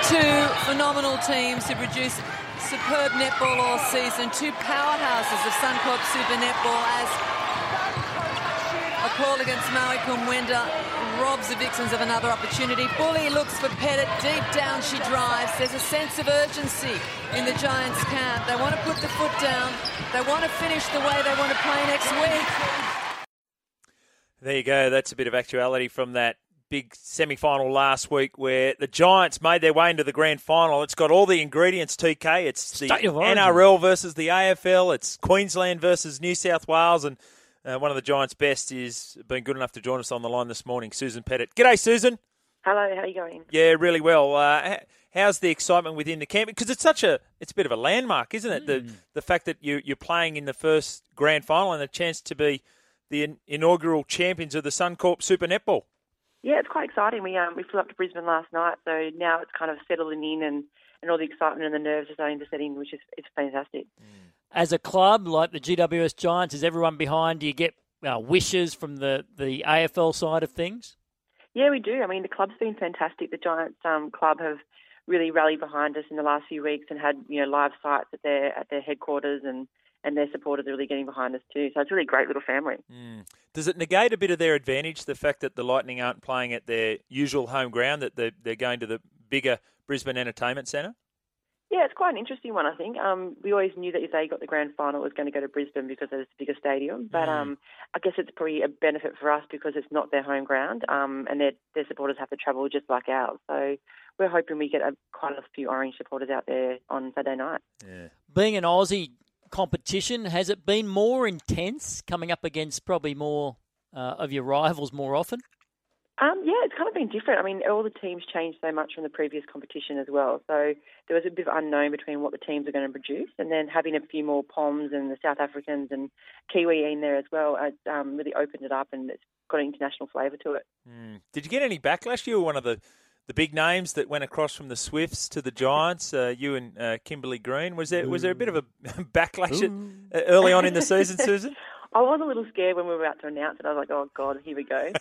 Two phenomenal teams who produce superb netball all season. Two powerhouses of Suncorp Super Netball as a call against Maui Kumwenda robs the Vixens of another opportunity. Bully looks for Pettit. Deep down she drives. There's a sense of urgency in the Giants camp. They want to put the foot down. They want to finish the way they want to play next week. There you go. That's a bit of actuality from that big semi-final last week where the Giants made their way into the grand final. It's got all the ingredients, TK. It's the NRL versus the AFL. It's Queensland versus New South Wales. And one of the Giants' best has been good enough to join us on the line this morning, Susan Pettit. G'day, Susan. Hello, how are you going? Yeah, really well. How's the excitement within the camp? Because it's a bit of a landmark, isn't it? The fact that you're playing in the first grand final and a chance to be the inaugural champions of the Suncorp Super Netball. Yeah, it's quite exciting. We flew up to Brisbane last night, so now it's kind of settling in and all the excitement and the nerves are starting to set in, which is fantastic. As a club, like the GWS Giants, is everyone behind? Do you get wishes from the AFL side of things? Yeah, we do. I mean, the club's been fantastic. The Giants club have really rallied behind us in the last few weeks and had live sites at their headquarters and their supporters are really getting behind us too. So it's a really great little family. Does it negate a bit of their advantage, the fact that the Lightning aren't playing at their usual home ground, that they're going to the bigger Brisbane Entertainment Centre? Yeah, it's quite an interesting one, I think. We always knew that if they got the grand final, it was going to go to Brisbane because it's a bigger stadium. But I guess it's probably a benefit for us because it's not their home ground and their supporters have to travel just like ours. So we're hoping we get quite a few Orange supporters out there on Saturday night. Yeah. Being an Aussie competition, has it been more intense coming up against probably more of your rivals more often? Yeah, it's kind of been different. I mean, all the teams changed so much from the previous competition as well. So there was a bit of unknown between what the teams are going to produce, and then having a few more Poms and the South Africans and Kiwi in there as well really opened it up and it's got an international flavour to it. Did you get any backlash? You were one of the big names that went across from the Swifts to the Giants, you and Kimberly Green. Was there a bit of a backlash early on in the season, Susan? I was a little scared when we were about to announce it. I was like, oh, God, here we go.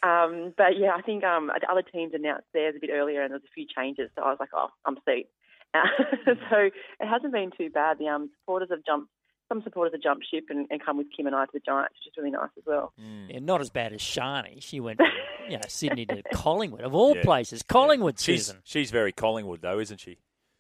But, yeah, I think the other teams announced theirs a bit earlier and there was a few changes. So I was like, oh, I'm set. So it hasn't been too bad. The supporters have jumped. Some supporters have jumped ship and come with Kim and I to the Giants, which is really nice as well. Yeah, not as bad as Shani. She went from Sydney to Collingwood, of all places. Collingwood, Susan. She's very Collingwood, though, isn't she?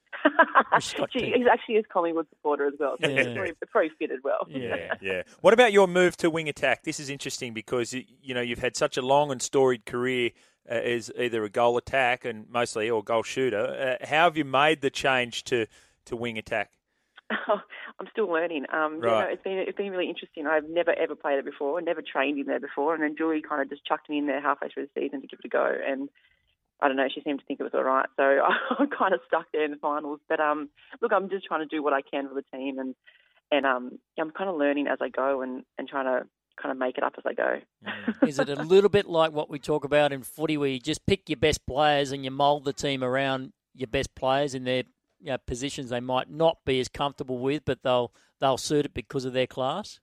She actually is Collingwood supporter as well, so it's probably fitted well. Yeah. What about your move to wing attack? This is interesting because you've had such a long and storied career as either a goal attack and mostly or goal shooter. How have you made the change to wing attack? I'm still learning. Right. It's been really interesting. I've never ever played it before, never trained in there before, and then Julie kind of just chucked me in there halfway through the season to give it a go, and I don't know, she seemed to think it was all right, so I'm kind of stuck there in the finals. But look, I'm just trying to do what I can for the team, and I'm kind of learning as I go and trying to kind of make it up as I go. Is it a little bit like what we talk about in footy, where you just pick your best players and you mould the team around your best players in their positions they might not be as comfortable with, but they'll suit it because of their class?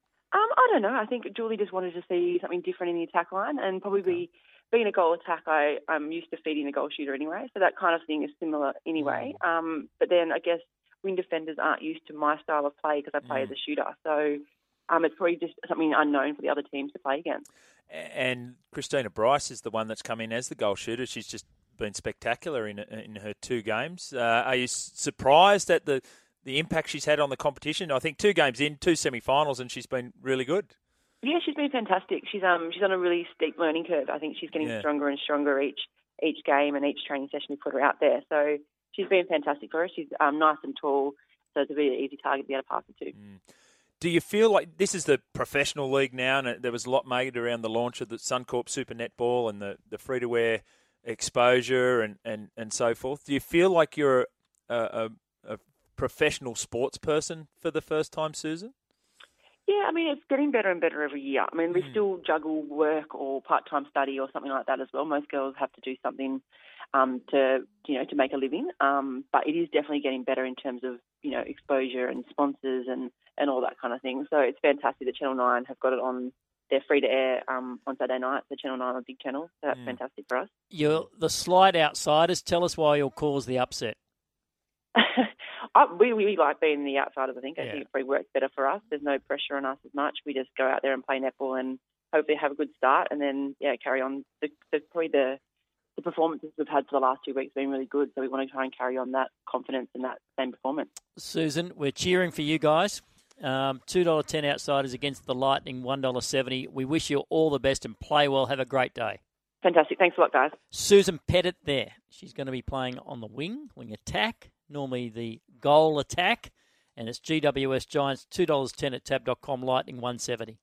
I don't know. I think Julie just wanted to see something different in the attack line, and probably being a goal attack, I'm used to feeding a goal shooter anyway, so that kind of thing is similar anyway. But then I guess wing defenders aren't used to my style of play because I play as a shooter, so it's probably just something unknown for the other teams to play against. And Christina Bryce is the one that's come in as the goal shooter. She's just been spectacular in her 2 games. Are you surprised at the impact she's had on the competition? I think 2 games in, 2 semi-finals, and she's been really good. Yeah, she's been fantastic. She's on a really steep learning curve. I think she's getting stronger and stronger each game and each training session we put her out there. So she's been fantastic for us. She's nice and tall, so it's a really easy target to be able to pass it to. Do you feel like this is the professional league now, and there was a lot made around the launch of the Suncorp Super Netball and the free-to-wear exposure and so forth? Do you feel like you're a professional sports person for the first time, Susan? Yeah, I mean, it's getting better and better every year. I mean, we still juggle work or part-time study or something like that as well. Most girls have to do something to make a living. But it is definitely getting better in terms of, exposure and sponsors and all that kind of thing. So it's fantastic that Channel 9 have got it on they're free to air on Saturday night, the Channel 9 on Big Channel. So that's fantastic for us. The slight outsiders. Tell us why you'll cause the upset. We like being the outsiders, I think. I think it probably works better for us. There's no pressure on us as much. We just go out there and play netball and hopefully have a good start and then, carry on. Probably the performances we've had for the last 2 weeks have been really good, so we want to try and carry on that confidence and that same performance. Susan, we're cheering for you guys. $2.10 outsiders against the Lightning, $1.70. We wish you all the best and play well. Have a great day. Fantastic. Thanks a lot, guys. Susan Pettit there. She's going to be playing on the wing attack, normally the goal attack. And it's GWS Giants, $2.10 at tab.com, Lightning, $1.70.